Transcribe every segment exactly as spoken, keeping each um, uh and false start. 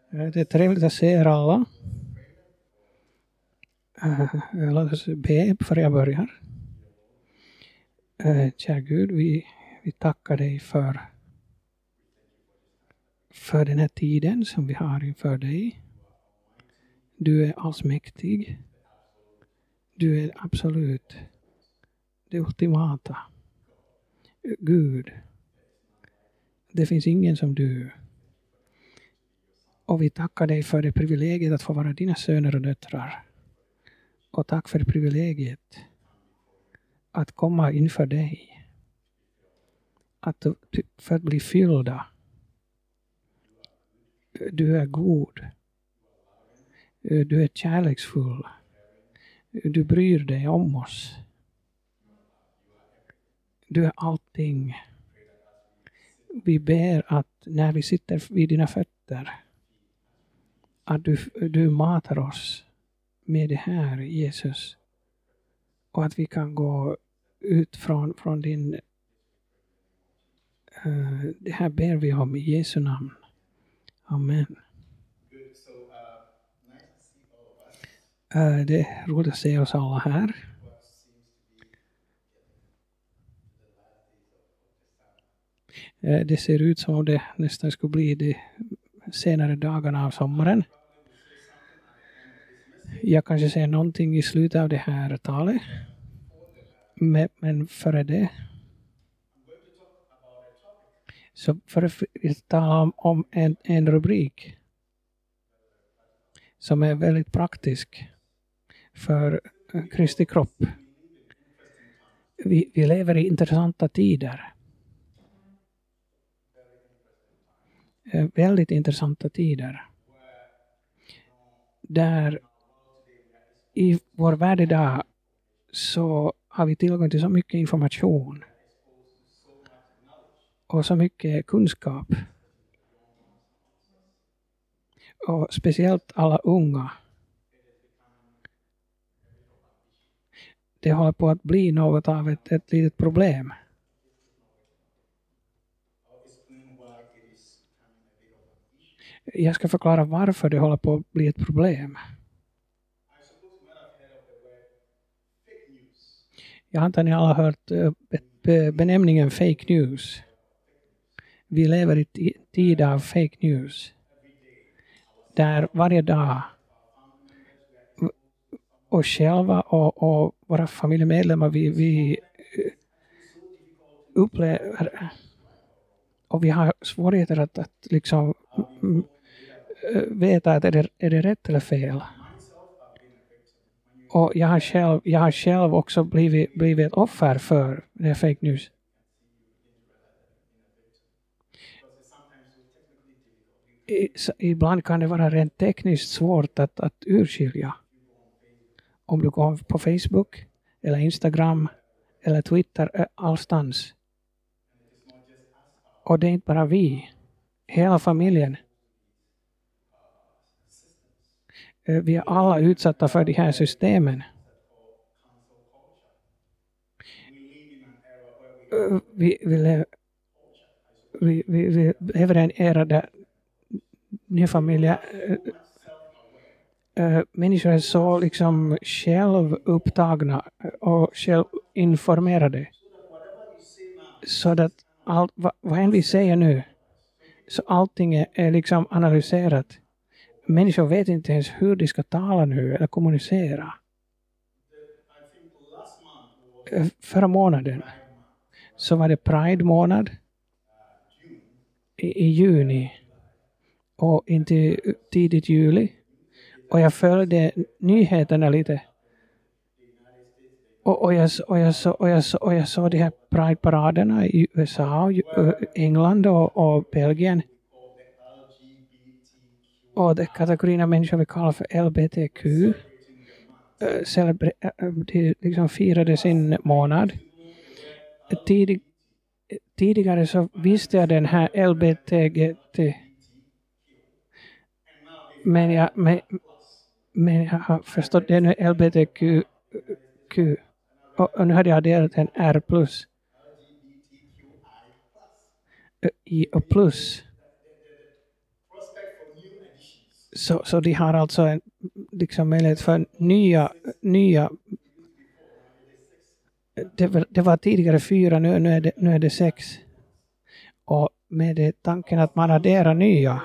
Det är trevligt att se er alla. Låt oss be för jag börjar. Kära Gud, vi, vi tackar dig för, för den här tiden som vi har inför dig. Du är allsmäktig. Du är absolut det ultimata. Gud. Det finns ingen som du. Och vi tackar dig för det privilegiet att få vara dina söner och döttrar. Och tack för det privilegiet att komma inför dig. Att för att bli fyllda. Du är god. Du är kärleksfull. Du bryr dig om oss. Du är allting. Vi ber att när vi sitter vid dina fötter att du, du matar oss med det här, Jesus. Och att vi kan gå ut från, från din... Uh, det här ber vi om i Jesu namn. Amen. Uh, det är roligt att se oss alla här. Uh, det ser ut som om det nästan skulle bli de senare dagarna av sommaren. Jag kanske säger någonting i slutet av det här talet. Men, men före det. Så för att tala om, om en, en rubrik. Som är väldigt praktisk. För Kristi kropp. Vi, vi lever i intressanta tider. Väldigt intressanta tider. Där i vår värld idag så har vi tillgång till så mycket information. Och så mycket kunskap. Och speciellt alla unga. Det håller på att bli något av ett, ett litet problem. Jag ska förklara varför det håller på att bli ett problem. Jag antar att ni alla har hört benämningen fake news. Vi lever i tid av fake news. Där varje dag och själva och, och våra familjemedlemmar vi, vi upplever och vi har svårigheter att, att liksom veta att är det, är det rätt eller fel. Och jag har själv, jag har själv också blivit, blivit ett offer för det fake news. I, så ibland kan det vara rent tekniskt svårt att, att urskilja. Om du går på Facebook eller Instagram eller Twitter allstans. Och det är inte bara vi. Hela familjen. Vi är alla utsatta för de här systemen. Vi, vi, lever, vi, vi, vi lever i en era där nya familjer äh, människor är så liksom självupptagna och självinformerade. Så att allt, vad, vad än vi säger nu, så allting är, är liksom analyserat. Människor vet inte ens hur de ska tala nu eller kommunicera. Förra månaden så var det Pride-månad i, i juni och inte tidigt juli. Och jag följde nyheterna lite. Och, och, jag, och, jag, så, och, jag, så, och jag såg de här Pride-paraderna i U S A, och England och, och Belgien. Och det kategorin av människor vi kallar för L B T Q. Celebre- de liksom firade sin månad. Tidig, tidigare så visste jag den här L B T G T. Men jag, men, men jag har förstått det nu L B T Q. Q. Och, och nu hade jag adderat en R plus. I och plus. Så, så de har alltså en liksom möjlighet för nya, nya det, var- det var tidigare fyra, nu, nu, är det, nu är det sex. Och med det tanken att man adderar nya.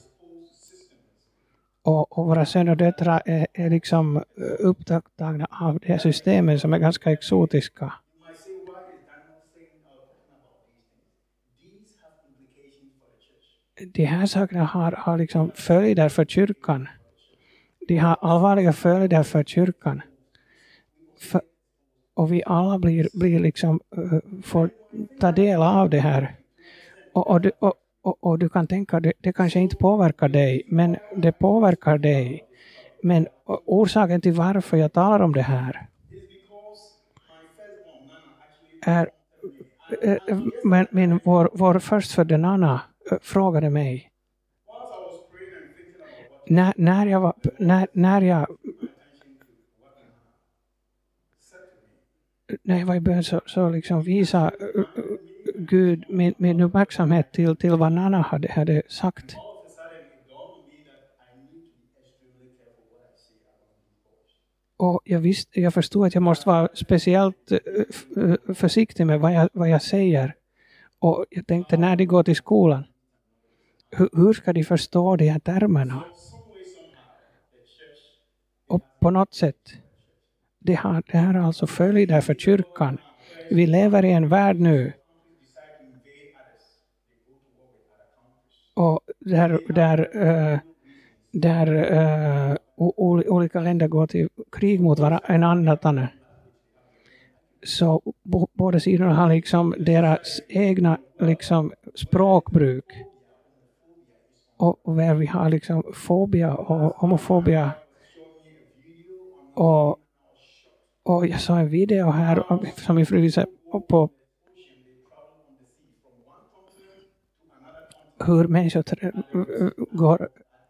Och, och våra söner och döttrar är, är liksom eh, upptagna av det här systemet som är ganska exotiska. You might say, why is Daniel saying or talking about these things? These have implications for the church. De här sakerna har, har liksom följder för kyrkan. De har allvarliga följder för kyrkan. För, och vi alla blir, blir liksom, uh, får ta del av det här. Och, och, du, och, och, och du kan tänka, det, det kanske inte påverkar dig, men det påverkar dig. Men o- orsaken till varför jag talar om det här It's because my firstborn, Nana, actually är, eh, men, men vår, vår förstfödde Nana eh, frågade mig, whilst I was praying and thinking about what när, när, jag, var, när, när, jag, my attention to what Nana said to me. när jag var i bön så, så liksom visa uh, uh, Gud min, min uppmärksamhet till, till vad Nana hade, hade sagt. All of a sudden, it dawned on me that I need to be extremely careful what I say about these boys. Och jag, visste, jag förstod att jag måste vara speciellt uh, f- uh, försiktig med vad jag, vad jag säger. Och jag tänkte när de går till skolan, hur, hur ska de förstå de här termerna? Some way, somehow, the church, Och på något sätt, det har, det här är alltså följder för kyrkan. Vi lever i en värld nu decide to invade others. They go to war with other countries. och där, där, uh, där uh, o- o- olika länder går till krig mot varandra, en annan. Så bo, båda sidorna har liksom deras egna liksom språkbruk. Och, och där vi har liksom fobia och homofobia. Och, och jag såg en video här om- som min fru visade på hur människor trä- går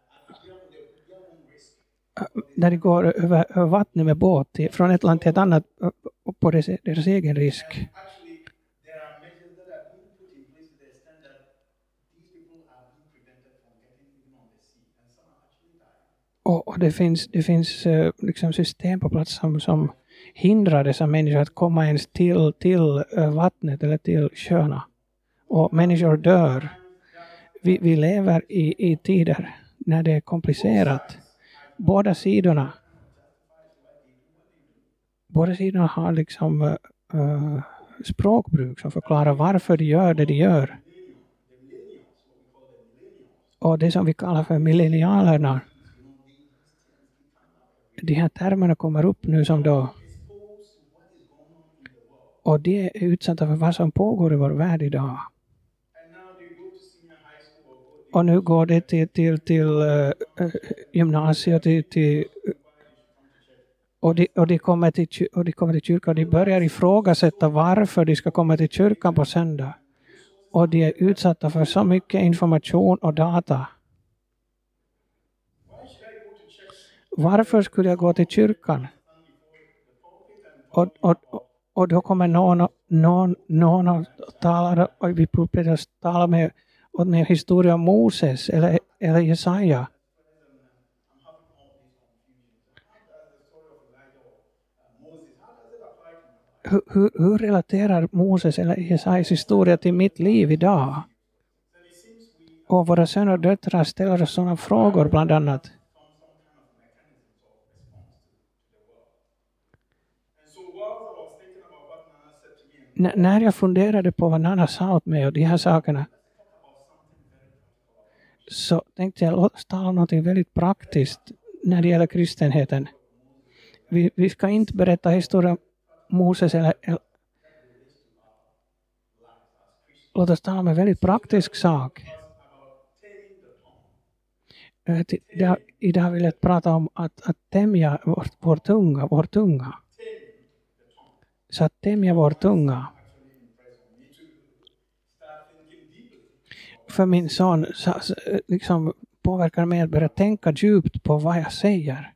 när de går över, över vattnet med båt till, från ett land till ett annat ö- och på deras, deras egen risk. Actually, there are measures that are being put in place to the extent that these people are being prevented from getting even on the sea, and some are actually dying. Och, och det finns, det finns eh, liksom system på plats som, som hindrar dessa människor att komma ens till, till eh, vattnet eller till sjöarna. Och människor dör. Vi, vi lever i, i tider när det är komplicerat. Båda sidorna båda sidorna har liksom eh, eh, språkbruk som förklarar varför de gör det de gör. Och det som vi kallar för millennialerna, de här termerna kommer upp nu som då. Och de är utsatta för vad som pågår i vår värld idag. And now they go to senior high school or go Och nu går det till, till, till uh, gymnasiet, till, till, och, de, och, de kommer till, ky- och de kommer till kyrkan och de börjar ifrågasätta varför de ska komma till kyrkan på söndag. Och de är utsatta för så mycket information och data. why should I go to church Varför skulle jag gå till kyrkan? Och, och, och- och då kommer någon, någon, någon och talar och vi pulpeten talar med, och med historia om Moses eller, eller Jesaja. Hur, hur, hur relaterar Moses eller Jesajas historia till mitt liv idag? Och våra söner och döttrar ställer oss sådana frågor bland annat. And so while I was thinking about what Nana said to me, and N- när jag funderade på vad Nana sa åt mig och de här sakerna, så tänkte jag låt oss tala om något väldigt praktiskt när det gäller kristenheten. Vi, vi ska inte berätta historia om Moses eller, eller låt oss tala om en väldigt praktisk sak. Eh, till- Idag, idag vill jag prata om att, att tämja vår, vår tunga, vår tunga. Så att tämja vår tunga. För min son så, så, liksom påverkar mig att börja tänka djupt på vad jag säger.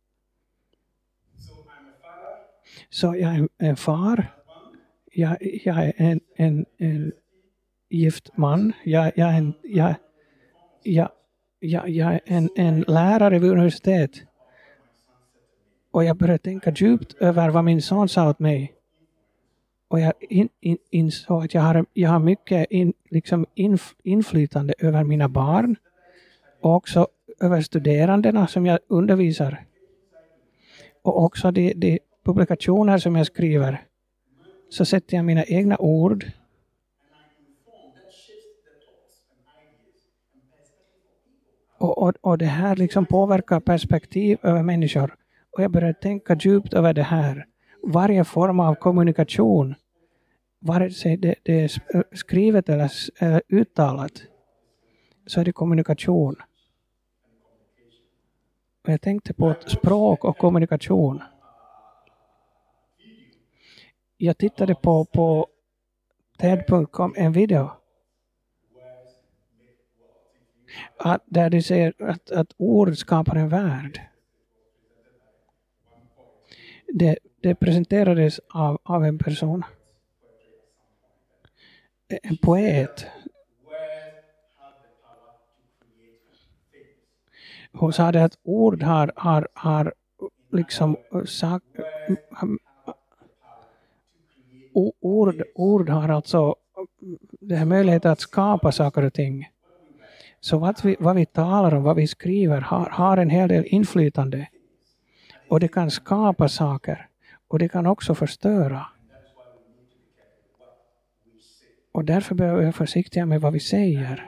so I'm a father, Så jag är en, en far. Jag, jag är en, en, en gift man. Jag, jag, är en, jag, jag, jag, jag är en, en lärare vid universitet. Och jag började tänka djupt över vad min son sa åt mig. Och jag in, in, insåg att jag har, jag har mycket in, liksom inf, inflytande över mina barn. Och också över studerandena som jag undervisar. Och också de, de publikationer som jag skriver. Så sätter jag mina egna ord. Och, och, och det här liksom påverkar perspektiv över människor. Och jag började tänka djupt över det här. Varje form av kommunikation, vare sig det, det är skrivet eller äh, uttalat, så är det kommunikation. Och jag tänkte på språk och kommunikation. Jag tittade på, på T E D punkt com en video. Att, där det säger att, att ord skapar en värld. Det, det presenterades av, av en person. En poet. Hon sa det att ord har, har, har liksom sak, ord, ord har alltså det här möjlighet att skapa saker och ting. Så vad vi, vad vi talar om, vad vi skriver har, har en hel del inflytande. Och det kan skapa saker. Och det kan också förstöra. Och därför behöver vi vara försiktiga med vad vi säger.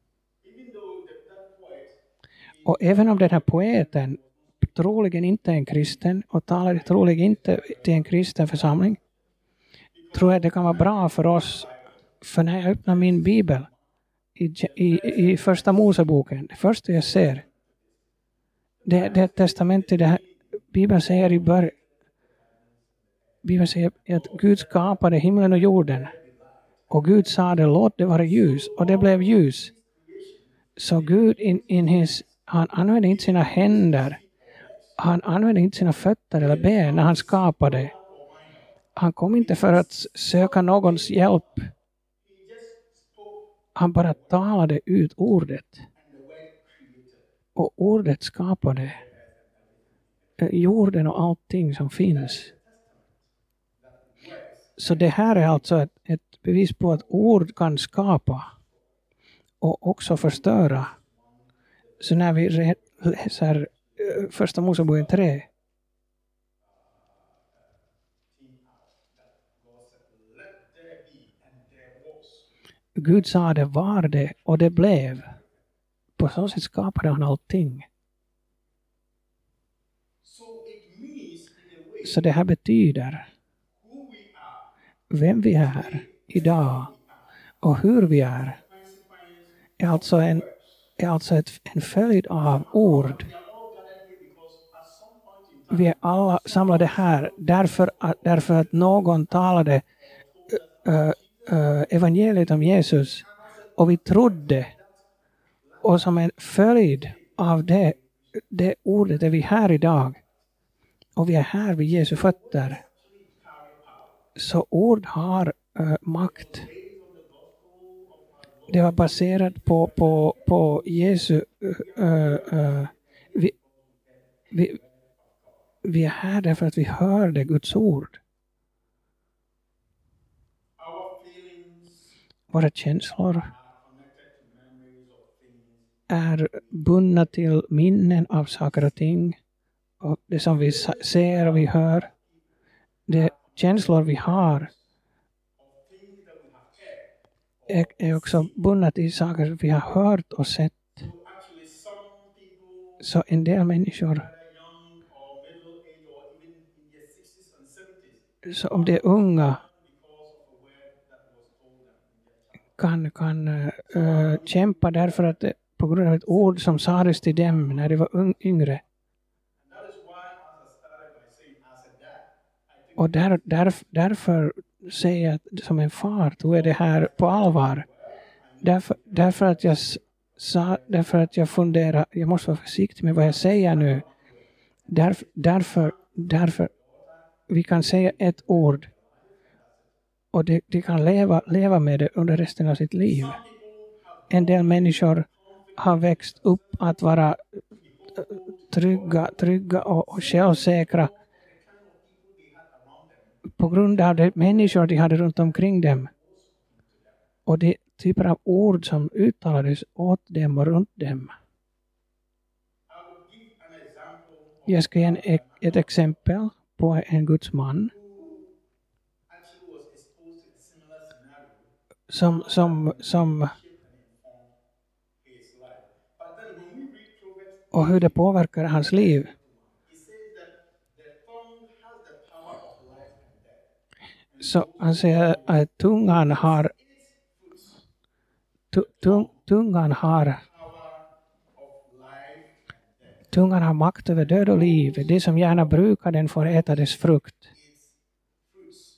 Och även om den här poeten troligen inte är en kristen och talar troligen inte till en kristen församling, tror jag det kan vara bra för oss. För när jag öppnar min bibel i, i, i första Moseboken, det första jag ser, det, det är ett testament till det här. Bibeln säger i början, Bibeln säger att Gud skapade himlen och jorden. Och Gud sa det, låt det vara ljus. Och det blev ljus. Så Gud in, in his, han använde inte sina händer. Han använde inte sina fötter eller ben när han skapade. Han kom inte för att söka någons hjälp. Han bara talade ut ordet. Och ordet skapade jorden och allting som finns. Så det här är alltså ett, ett bevis på att ord kan skapa och också förstöra. Så när vi läser första Moseboken tre, Gud sa det var det och det blev. På så sätt skapade han allting. Så det här betyder vem vi är idag och hur vi är är alltså en, är alltså ett, en följd av ord. Vi är alla samlade här därför att, därför att någon talade uh, uh, evangeliet om Jesus och vi trodde, och som en följd av det, det ordet är vi här idag och vi är här vid Jesu fötter. Så ord har uh, makt. Det var baserat på, på, på Jesu... Uh, uh, vi, vi, vi är här därför att vi hörde Guds ord. Våra känslor är bundna till minnen av saker och ting. Och det som vi ser och vi hör. Det känslor vi har är, är också bundna till saker vi har hört och sett. Så en del människor, så om det är unga, kan, kan uh, kämpa därför att på grund av ett ord som sades till dem när de var un, yngre. Och där, där, därför säger jag att som en far tog jag det här på allvar. Därför, därför, att jag sa, därför att jag funderar, jag måste vara försiktig med vad jag säger nu. Därför, därför, därför vi kan säga ett ord och de, de kan leva, leva med det under resten av sitt liv. En del människor har växt upp att vara eh, trygga, trygga och, och självsäkra på grund av de människor de hade runt omkring dem. Och de typer av ord som uttalades åt dem och runt dem. I will give an example of Jag ska ge en, ett, ett exempel på en Guds man who actually was exposed to a similar scenario som, som, som, shaped and informed his life. But then when we read Proverbs, och hur det påverkar hans liv. it says that the tongue has the power of life and death. Så han säger att tungan har, tu, tung, tungan har, Power of life and death. tungan har makt över död och liv. Det som gärna brukar den får äta dess frukt. Its fruits.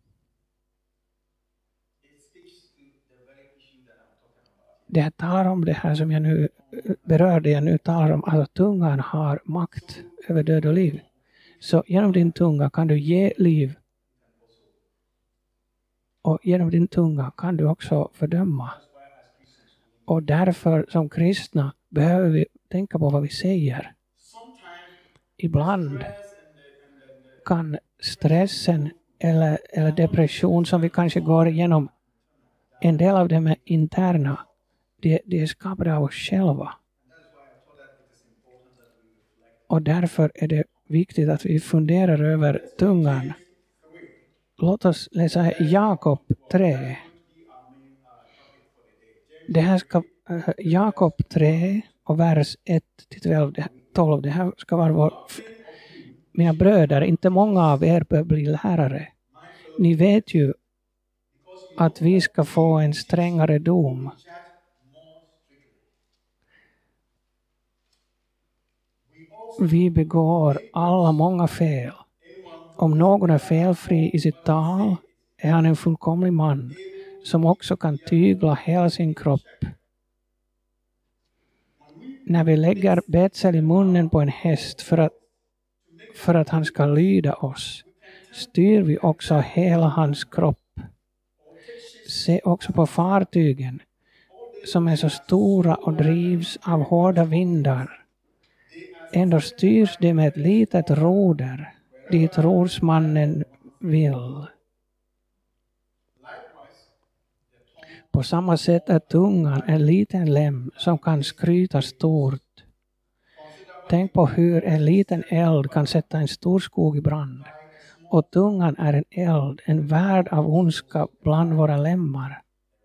It speaks to the very issue that I'm talking about. Det här talar om det här som jag nu berörde, jag nu talar om, alltså tungan har makt över död och liv. Så genom din tunga kan du ge liv. Och genom din tunga kan du också fördöma. Och därför som kristna behöver vi tänka på vad vi säger. Sometimes Ibland stress and the, and the, the kan stressen eller, eller depression som vi kanske går igenom, en del av dem är interna. Det, det är skapade av oss själva. Och därför är det viktigt att vi funderar över tungan. Låt oss läsa Jakob tre. Det här ska, äh, Jakob tre och vers ett till tolv. Det här ska vara vår, mina bröder, inte många av er bör bli lärare. Ni vet ju att vi ska få en strängare dom. Vi begår alla många fel. Om någon är felfri i sitt tal är han en fullkomlig man som också kan tygla hela sin kropp. När vi lägger betsel i munnen på en häst för att, för att han ska lyda oss, styr vi också hela hans kropp. Se också på fartygen som är så stora och drivs av hårda vindar. Ändå styrs de med ett litet roder dit rorsmannen vill. På samma sätt är tungan en liten lem som kan skryta stort. Tänk på hur en liten eld kan sätta en stor skog i brand. Och tungan är en eld, en värld av ondska bland våra lemmar.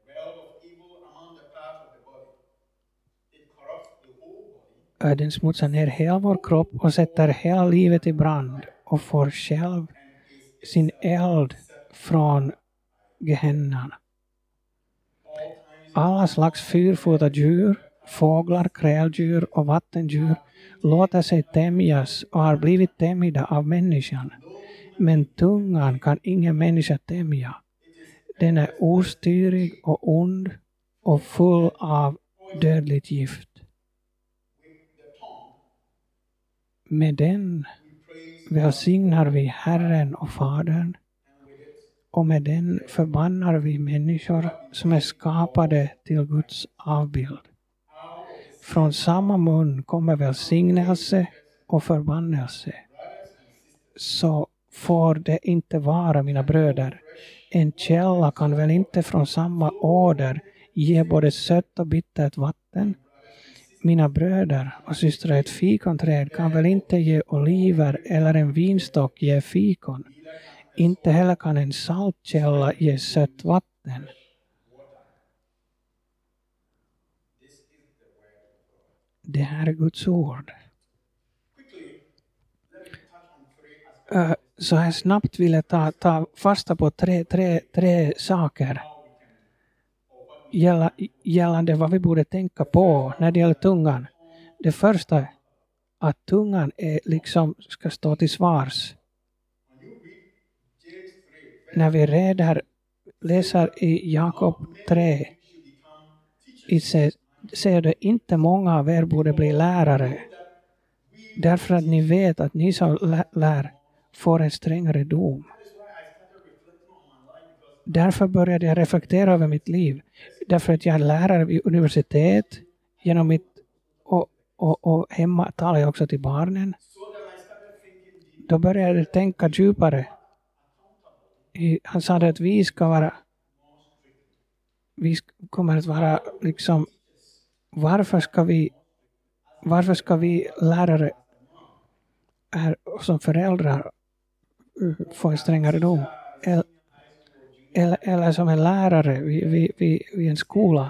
Den smutsar ner hela vår kropp och sätter hela livet i brand och får själv sin eld från Gehennan. Alla slags fyrfotade djur, fåglar, kräldjur och vattendjur låter sig tämjas och har blivit tämjda av människan. Men tungan kan ingen människa tämja. Den är ostyrig och ond och full av dödligt gift. Med den välsignar vi Herren och Fadern, och med den förbannar vi människor som är skapade till Guds avbild. Från samma mun kommer välsignelse och förbannelse. Så får det inte vara, mina bröder. En källa kan väl inte från samma åder ge både sött och bittert vatten? Mina bröder och systrar, ett fikonträd kan väl inte ge oliver eller en vinstock ge fikon? Inte heller kan en saltkälla ge sött vatten. Det här är Guds ord. Uh, så här snabbt vill jag ta, ta fasta på tre, tre, tre saker gällande vad vi borde tänka på när det gäller tungan. Det första är att tungan är liksom ska stå till svars. När vi redan läser i Jakob tre, säger det inte många av er borde bli lärare, därför att ni vet att ni som lär får en strängare dom. Därför började jag reflektera över mitt liv. Därför att jag är lärare vid universitet. genom mitt, och, och, och hemma talar jag också till barnen. Då började jag tänka djupare. I, han sa att vi ska vara, vi sk- kommer att vara liksom, varför ska vi, varför ska vi lärare är, som föräldrar uh, få en strängare dom? Eller, eller, eller som en lärare vid, vid, vid, vid en skola.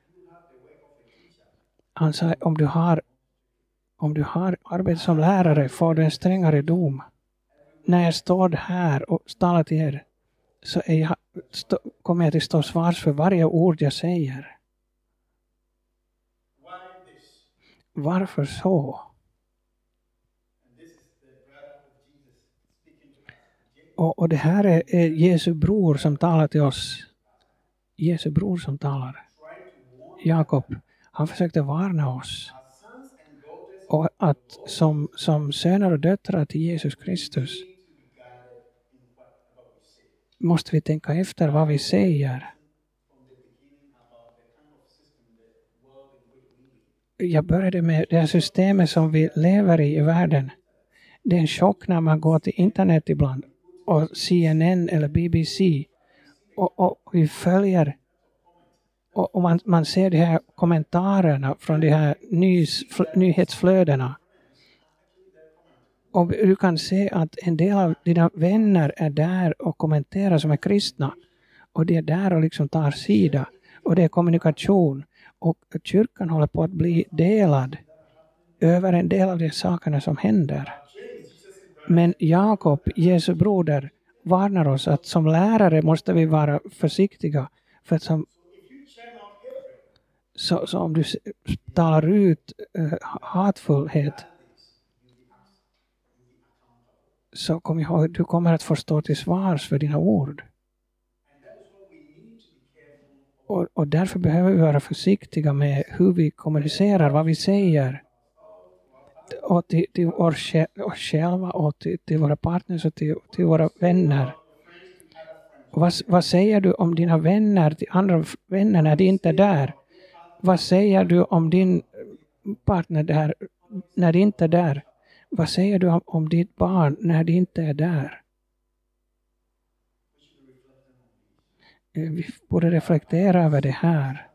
Han sa, om du har, om du har arbete som lärare får du en strängare dom. När jag står här och talar till er så är jag, stå, kommer jag att stå svars för varje ord jag säger. Varför så? Och, och det här är, är Jesu bror som talar till oss. Jesu bror som talar. Jakob, han försökte varna oss. Och att som, som söner och döttrar till Jesus Kristus måste vi tänka efter vad vi säger. Jag började med det här systemet som vi lever i i världen. Det är en chock när man går till internet ibland och C N N eller B B C och, och vi följer och, och man, man ser de här kommentarerna från de här nys, fl, nyhetsflödena. Och du kan se att en del av dina vänner är där och kommenterar som är kristna. Och det är där och liksom tar sida. Och det är kommunikation. Och kyrkan håller på att bli delad över en del av de sakerna som händer. Men Jakob, Jesu broder, varnar oss att som lärare måste vi vara försiktiga. För att som, så, så om du talar ut uh, hatfullhet så kom ihåg, du kommer att få stå till svars för dina ord. Och, och därför behöver vi vara försiktiga med hur vi kommunicerar, vad vi säger. Och till, till oss själva och till, till våra partners och till, till våra vänner. Vad, vad säger du om dina vänner, till andra vänner när de inte är där? Vad säger du om din partner där när de inte är där? Vad säger du om, om ditt barn när de inte är där? Vi borde reflektera över det här.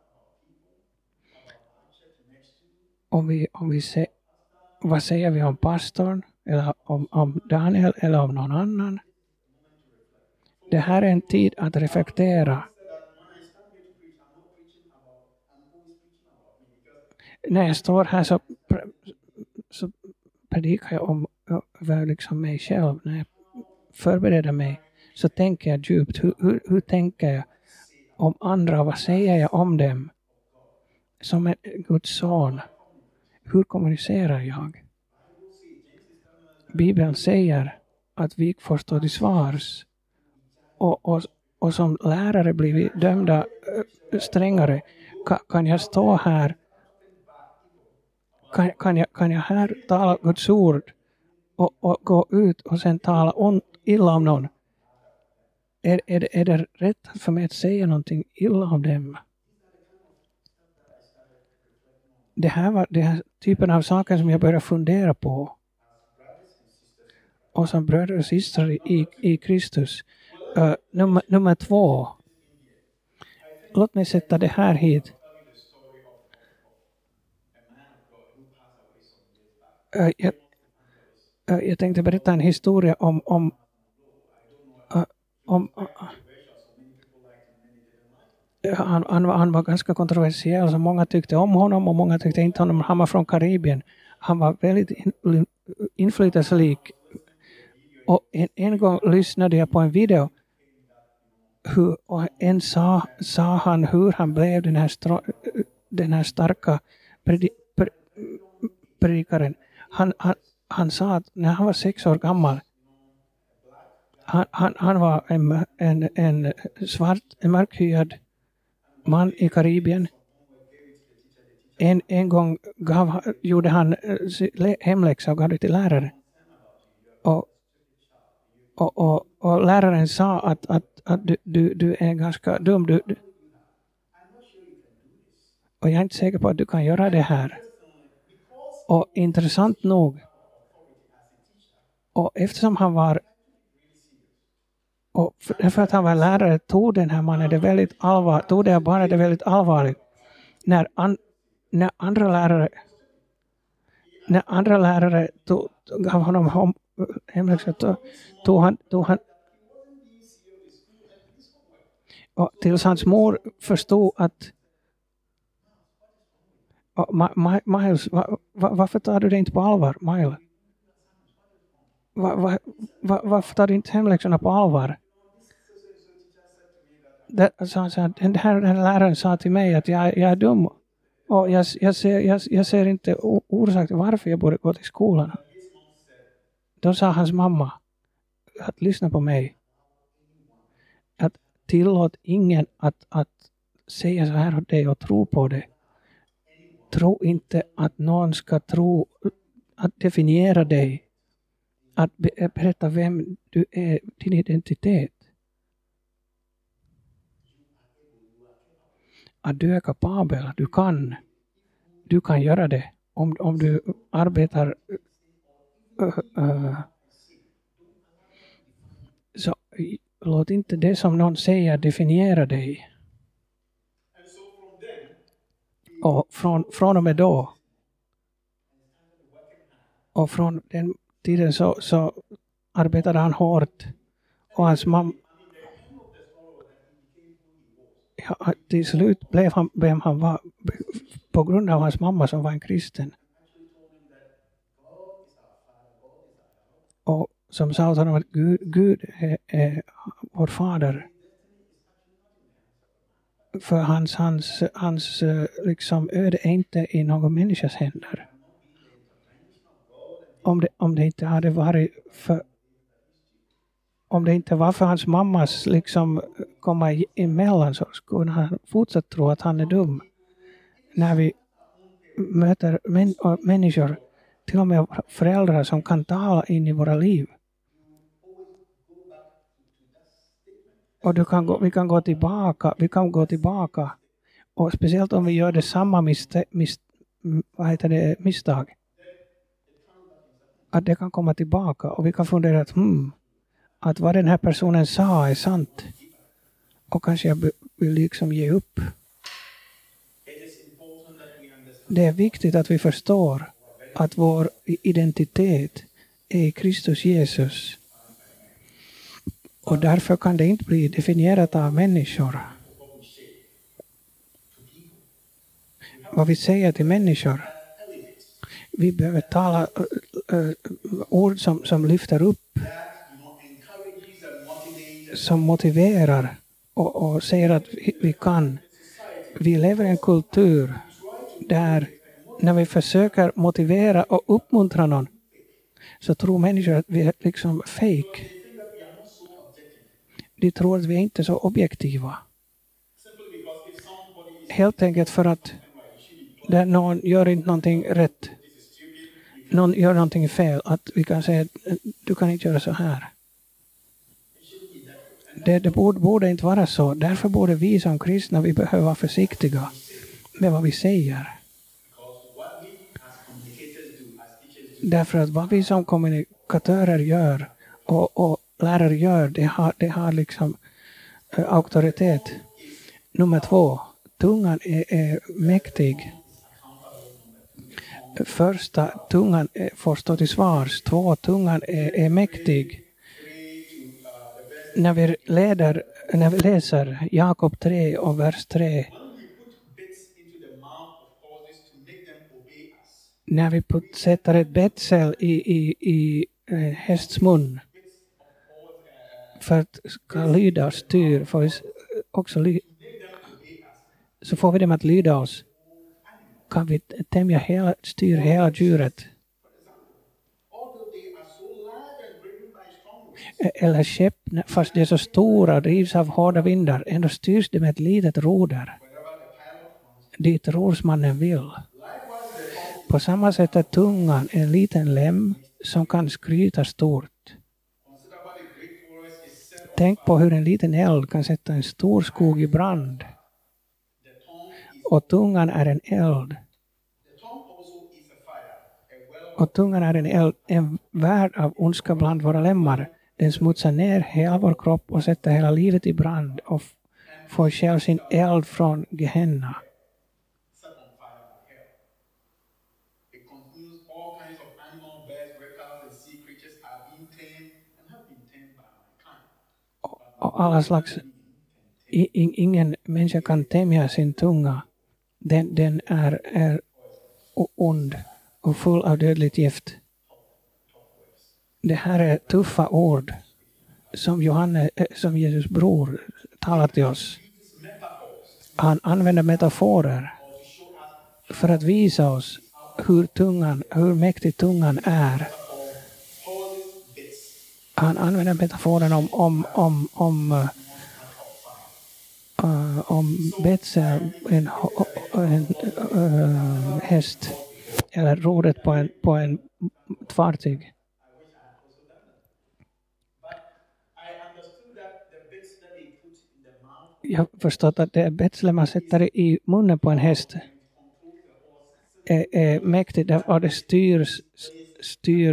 Om vi, om vi se, vad säger vi om pastorn? Eller om, om Daniel eller om någon annan? Det här är en tid att reflektera. När jag står här så, så predikar jag om över liksom mig själv. När jag förbereder mig så tänker jag djupt. Hur, hur, hur tänker jag om andra? Vad säger jag om dem? Som en Guds son. Hur kommunicerar jag? Bibeln säger att vi får stå till svars. Och, och, och som lärare blir vi dömda strängare. Kan, kan jag stå här? Kan, kan, jag, kan jag här tala Guds ord och, och gå ut och sen tala on, illa om någon? Är, är, är det rätt för mig att säga någonting illa om dem? Det här var den här typen av saker som jag började fundera på. Och som bröder och systrar i, i Kristus. Uh, nummer, nummer två. Låt mig sätta det här hit. Uh, jag, uh, jag tänkte berätta en historia om om, uh, om uh, han, han, var, han var ganska kontroversiell. Så många tyckte om honom och många tyckte inte om honom. Han var från Karibien. Han var väldigt in, inflytelserik. Och en, en gång lyssnade jag på en video. Hur, och en sa, sa han hur han blev den här, stro, den här starka predi, pre, predikaren. Han, han, han sa att när han var sex år gammal. Han, han, han var en, en, en svart, en mörkhyad man i Karibien. En, en gång gav, gjorde han hemläxa och gav det till lärare. Och, och, och, och läraren sa att, att, att du, du, du är ganska dum. Du, du. Och jag är inte säker på att du kan göra det här. Och intressant nog, och eftersom han var, och för, för att han var lärare, tog den här mannen det väldigt allvar, tog det bara det väldigt allvarligt. När, an, när andra lärare när andra lärare tog, gav honom hom, hemläxa, tog, tog han, tog han och tills hans mor förstod att och, Ma, Ma, Miles, va, va, varför tar du det inte på allvar, Miles? Va, va, va, varför tar du inte hemläxorna på allvar? Det, så han sa, den, här, den här läraren sa till mig att jag, jag är dum. Och jag, jag, ser, jag, jag ser inte orsak till varför jag borde gå till skolan. Då sa hans mamma att lyssna på mig. Att tillåt ingen att, att säga så här åt dig och tro på det. Tro inte att någon ska tro, att definiera dig. Att berätta vem du är, din identitet. Att du är kapabel, du kan. Du kan göra det. Om, om du arbetar uh, uh, så låt inte det som någon säger definiera dig. Och från, från och med då och från den tiden så, så arbetade han hårt. Och hans mamma, ja, till slut blev han vem han var på grund av hans mamma som var en kristen. Och som sa till honom att Gud, Gud är, är vår fader. För hans, hans, hans liksom, öde är inte i någon människas händer. Om det, om det inte hade varit för om det inte var för hans mammas liksom komma emellan så skulle han fortsatt tro att han är dum. När vi möter män, människor, till och med föräldrar som kan tala in i våra liv. Och du kan gå, vi kan gå tillbaka, vi kan gå tillbaka. Och speciellt om vi gör det samma miste, mis, vad heter det, misstag. Att det kan komma tillbaka och vi kan fundera att hmm, att vad den här personen sa är sant. Och kanske jag vill liksom ge upp. Det är viktigt att vi förstår att vår identitet är i Kristus Jesus. Och därför kan det inte bli definierat av människor. Vad vi säger till människor. Vi behöver tala uh, ord som, som lyfter upp. Som motiverar och, och säger att vi, vi kan. Vi lever i en kultur där när vi försöker motivera och uppmuntra någon så tror människor att vi är liksom fake. De tror att vi är inte så objektiva. Helt enkelt för att där någon gör inte någonting rätt. Någon gör någonting fel. Att vi kan säga att du kan inte göra så här. Det, det borde, borde inte vara så. Därför borde vi som kristna vi behöver vara försiktiga med vad vi säger. Därför att vad vi som kommunikatörer gör och, och lärare gör, det har, det har liksom äh, auktoritet. Nummer två, tungan är, är mäktig. Första, tungan är, får stå till svars. Två, tungan är, är mäktig. När vi, leder, när vi läser Jakob tre och vers tre. När vi put, sätter ett betsel i, i, i eh, hästs mun. För att ska lyda och styr. Får vi också ly, så får vi dem att lyda oss. Kan vi tämja hela, styr hela djuret. Eller skepp, fast de är så stora och drivs av hårda vindar, ändå styrs de med ett litet roder. Dit rorsmannen vill. På samma sätt är tungan en liten lem som kan skryta stort. Tänk på hur en liten eld kan sätta en stor skog i brand. Och tungan är en eld. The tongue also is a fire, a well Och tungan är en eld, en värld av ondska bland våra lemmar. Den smutsar ner hela vår kropp och sätter hela livet i brand och f- får själv sin eld från Gehenna. set on fire by hell. It concludes all kinds of animal, birds, reptiles, and sea creatures are being tamed and have been tamed by mankind. Och alla slags, i, i, ingen människa kan tämja sin tunga. Den, den är, är o- ond och full av dödligt gift. Det här är tuffa ord som, Johannes, eh, som Jesus bror talar till oss. Han använder metaforer för att visa oss hur tungan, hur mäktig tungan är. Pauses bits. Han använder metaforen om, om, om, om, uh, uh, om Betsel, en, ho- en uh, häst, eller rodret på en, på en ett fartyg. I understood that the bits that they put in the mouth Jag har förstått att det är betsle man sätter i munnen på en häst är, är mäktigt och det styrs, styr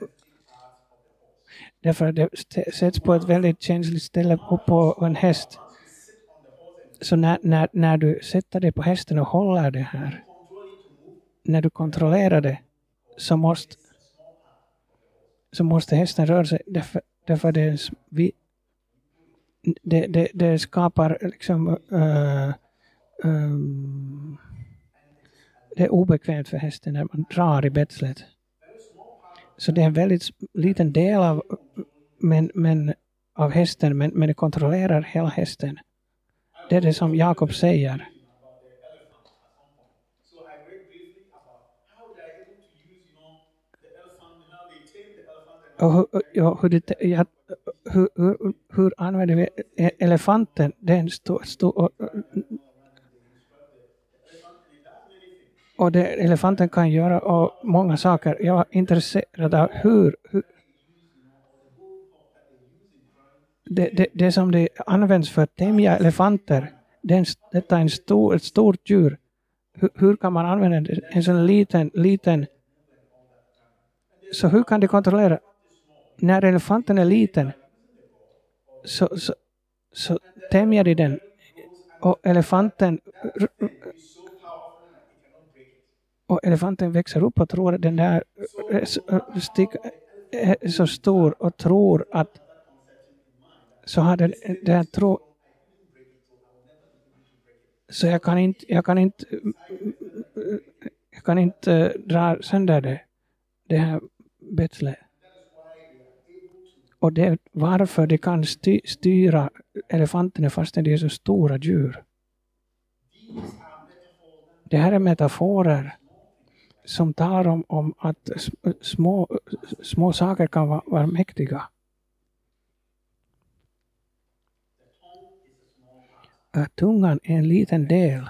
därför att det st- sätts på ett väldigt känsligt ställe på, på en häst. Så när, när, när du sätter dig på hästen och håller det här, när du kontrollerar det, så måste, så måste hästen röra sig. Därför, därför det, är s- vi, det, det, det skapar liksom uh, um, det är obekvämt för hästen när man drar i betslet. Så det är en väldigt s- liten del av, men, men, av hästen, men, men det kontrollerar hela hästen. Det är det som Jakob säger. about the elephant at some point. So I read briefly about how they are able to use, you know, the elephant, how they tame the elephant and Och hur, ja, hur, det, ja, hur, hur, hur använder vi e- elefanten? Det är en stor, stor, och, och det elefanten kan göra och många saker. Jag var intresserad av hur, hur det, det, det som det används för att tämja elefanter. Det är en, detta är en stor, ett stort djur. Hur, hur kan man använda det? En sån liten, liten... Så hur kan de kontrollera? När elefanten är liten så, så, så tämjer de den. Och elefanten, och elefanten växer upp och tror att den där är så, stick, är så stor och tror att så har den, den tro, så jag kan inte, jag kan inte, jag kan inte dra sönder det, det här betslet. Och det är varför de kan sty, styra elefanterna fastän de är så stora djur. Det här är metaforer som talar om, om att sm- små, små saker kan vara, vara mäktiga. Att tungan är en liten del,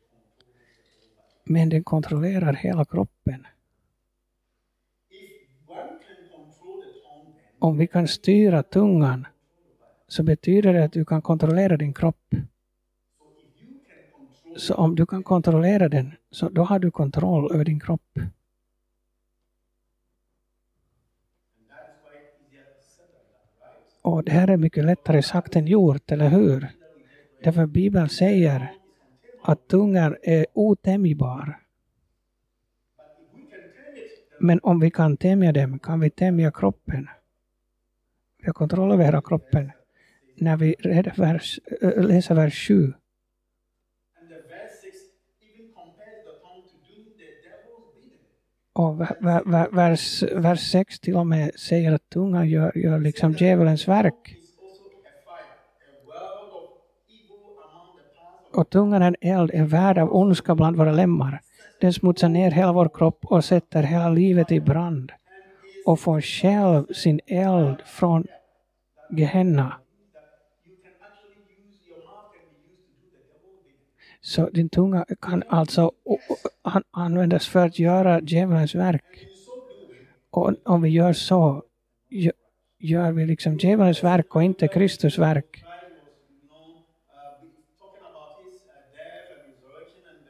men den kontrollerar hela kroppen. if one can control the tongue then, Om vi kan styra tungan så betyder det att du kan kontrollera din kropp. Så om du kan kontrollera den, så då har du kontroll över din kropp. Och det här är mycket lättare sagt än gjort, eller hur? Därför Bibeln säger att tungan är otämjbar. Men om vi kan tämja dem, kan vi tämja kroppen. Vi har kontroll över hela kroppen. När vi redan vers, äh, läser vers sju. and the verse six even compares the tongue to doing the devil's bidding. Och ver, ver, ver, vers, vers sex till och med säger att tungan gör, gör liksom djävulens verk. It's also a fire, a world of evil among the parts of Och tungan är en eld, en värld av ondska bland våra lemmar. Den smutsar ner hela vår kropp och sätter hela livet i brand. Och får själv sin eld från Gehenna. you can actually use your mouth can be used to do the devil's bidding. Så din tunga kan alltså o- o- an- användas för att göra djävulens verk. In so doing, Och om vi gör så, gö- gör vi liksom djävulens verk och inte Kristus verk. Christ was, you know, uh, be- talking about his uh, death and resurrection and the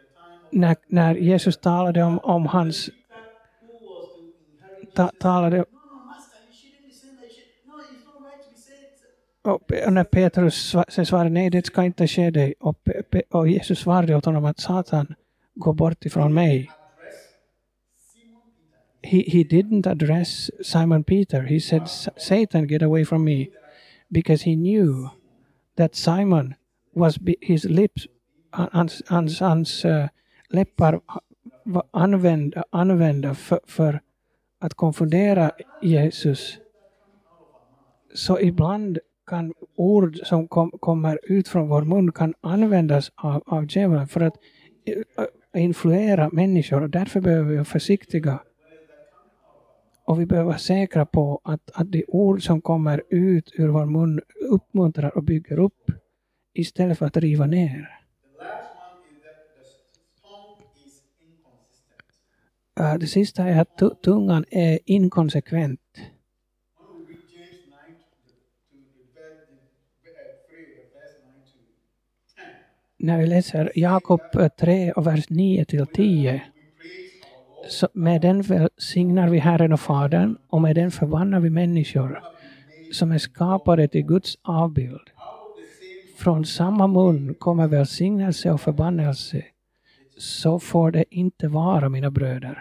när, när Jesus talade om, om hans Who was to inherit ta, Jesus? talade No, no, master, you shouldn't be saying that. You should, no, it's not right to be saying. och när Petrus sva- så svarade nej, det ska inte ske dig. Och, Pe- Pe- och Jesus svarade åt honom att Satan, gå bort ifrån mig. Address Simon Peter. He, he didn't address Simon Peter. He said, "S- Satan, get away from me." Because he knew that Simon was be, his lips, hans, hans, hans uh, läppar var använda, använda för, för att konfundera Jesus. Så ibland kan ord som kom, kommer ut från vår mun kan användas av, av djävulen för att uh, influera människor. Och därför behöver vi vara försiktiga. Och vi behöver vara säkra på att, att de ord som kommer ut ur vår mun uppmuntrar och bygger upp istället för att riva ner. The last one is that the tongue is inconsistent. Uh, det sista är att tu- tungan är inkonsekvent. When we read James nine to the, to the verse, the, uh, three, the verse nine to ten, När vi läser Jakob uh, tre och vers nio till tio, we praise our Lord så med den välsignar vi Herren och Fadern och med den förbannar vi människor som är skapade till Guds avbild. out of the same Från samma mun kommer välsignelse och förbannelse. Så får det inte vara, mina bröder.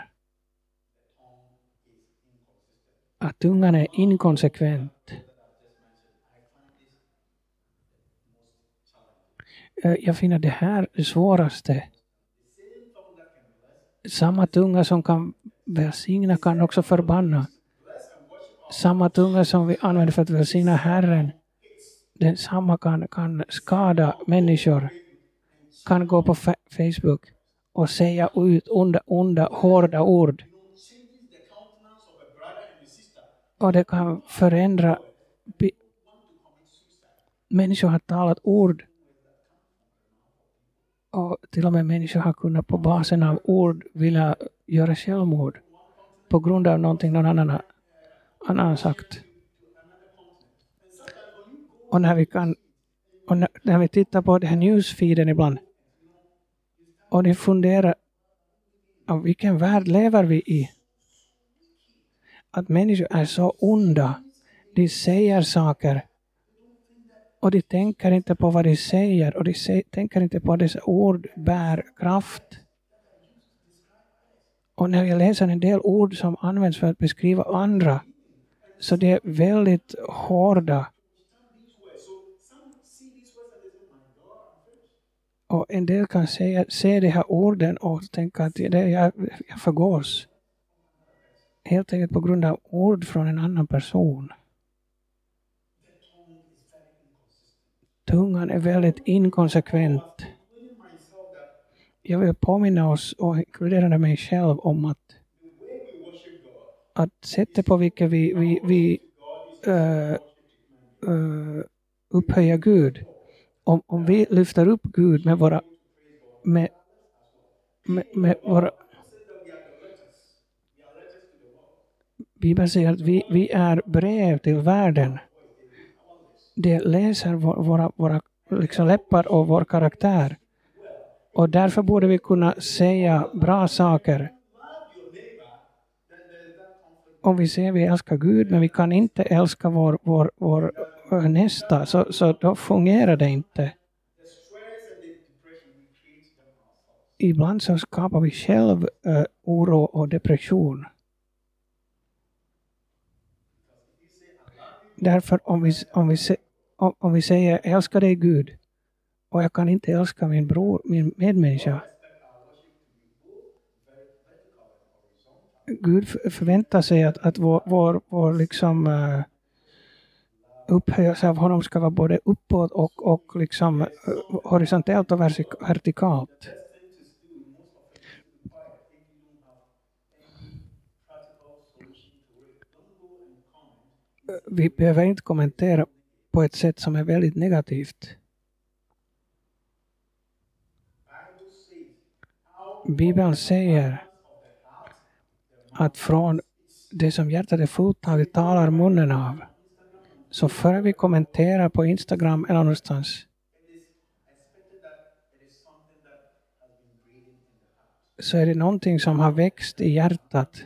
Att tungan är inkonsekvent. Eh, Jag finner det här det svåraste. Samma tunga som kan välsigna kan också förbanna. Samma tunga som vi använder för att välsigna Herren, den samma kan, kan skada människor. Kan gå på fa- Facebook och säga ut onda, onda, hårda ord. changes the countenance of a brother and a sister. Och det kan förändra. bi- Människor har talat ord. Och till och med människor har kunnat på basen av ord vilja göra självmord. På grund av någonting någon annan har annan sagt. Och när vi kan och när, när vi tittar på den här newsfeeden ibland och ni funderar av vilken värld lever vi i? Att människor är så onda. De säger saker och de tänker inte på vad de säger och de sä- tänker inte på att dessa ord bär kraft. Och när jag läser en del ord som används för att beskriva andra, så det är väldigt hårda. Och en del kan säga, se de här orden och tänka att det är, jag, jag förgås. Helt enkelt på grund av ord från en annan person. Tungan är väldigt inkonsekvent. Jag vill påminna oss och inkludera mig själv om att att sättet på vilket vi, vi, vi uh, uh, upphöjer Gud. Om, om vi lyfter upp Gud med våra med, med, med våra Bibeln säger att vi, vi är brev till världen. Det läser vår, våra, våra liksom läppar och vår karaktär. Och därför borde vi kunna säga bra saker. Om vi säger vi älskar Gud men vi kan inte älska vår, vår, vår nästa, så, så då fungerar det inte. Ibland så skapar vi själv uh, oro och depression. Därför om vi, om vi, se, om, om vi säger älskar dig Gud och jag kan inte älska min bror, min medmänniska. Gud förväntar sig att, att vår, vår, vår liksom, uh, upphöjelse av honom ska vara både uppåt och, och liksom, uh, horisontellt och vertikalt. Vi behöver inte kommentera på ett sätt som är väldigt negativt. Bibeln säger att från det som hjärtat är fullt av, det talar munnen av. Så före vi kommenterar på Instagram eller någonstans, så är det någonting som har växt i hjärtat.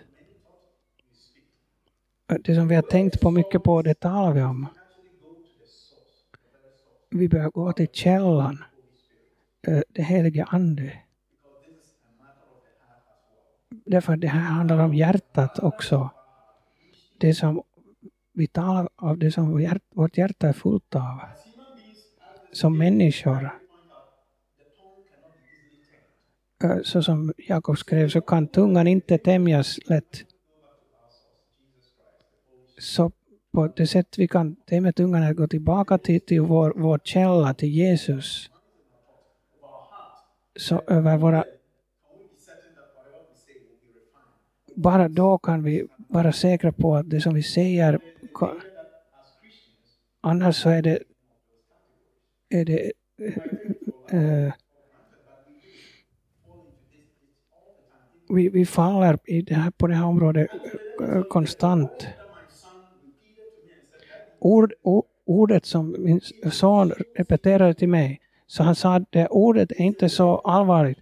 Det som vi har tänkt på mycket på, det talar vi om. Vi behöver gå till källan, det heliga ande. Därför det här handlar om hjärtat också. Det som vi talar av, det som vårt hjärta är fullt av. Som människor. Så som Jakob skrev, så kan tungan inte tämjas lätt. Så på det sätt vi kan tämja tungan är att gå tillbaka till, till vår, vår källa, till Jesus. Så över våra... Bara då kan vi vara säkra på att det som vi säger... Annars så är det... Är det äh, vi, vi faller i det här, på det här området äh, konstant. Ord, o, ordet som min son repeterade till mig. Så han sa att det ordet är inte så allvarligt.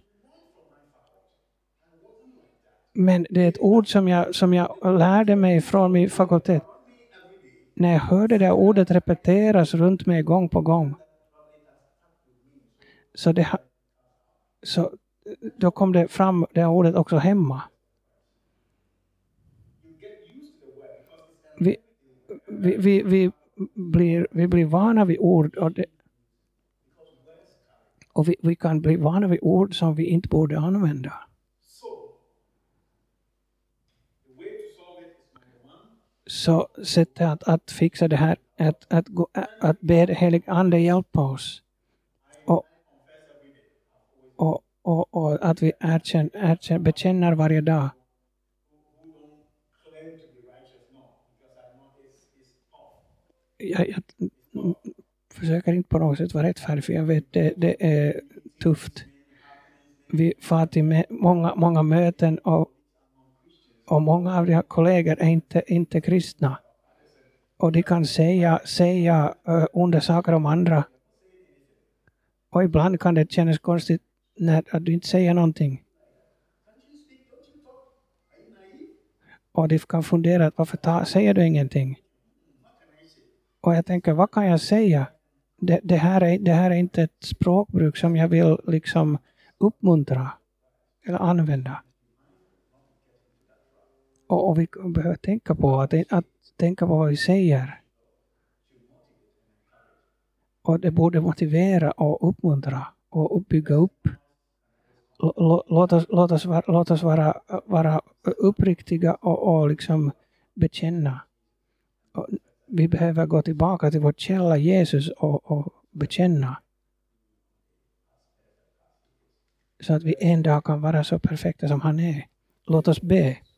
Men det är ett ord som jag, som jag lärde mig från min fakultet. När jag hörde det ordet repeteras runt mig gång på gång. Så, det, så då kom det fram det ordet också hemma. Vi, vi, vi, vi, blir, vi blir vana vid ord. Och, det, och vi, vi kan bli vana vid ord som vi inte borde använda. Så sättet att, att fixa det här, att, att, gå, att be det heliga ande hjälpa oss. Och, och, och, och att vi erkänner, erkänner, bekänner varje dag. Jag, jag försöker inte på något sätt vara rättfärdig, för jag vet det, det är tufft. Vi får till många, många möten och Och många av de kollegor är inte, inte kristna. Och de kan säga, säga uh, onda saker om andra. Och ibland kan det kännas konstigt när att du inte säger någonting. Och de kan fundera, varför ta, säger du ingenting? Och jag tänker, vad kan jag säga? Det, det, här är, det här är inte ett språkbruk som jag vill liksom uppmuntra eller använda. Och, och vi behöver tänka på att, att tänka på vad vi säger. Och det borde motivera och uppmuntra och bygga upp. Låt oss, låt oss, vara, låt oss vara, vara uppriktiga och, och liksom bekänna. Och vi behöver gå tillbaka till vår källa Jesus och, och bekänna. Så att vi en dag kan vara så perfekta som han är. Låt oss be.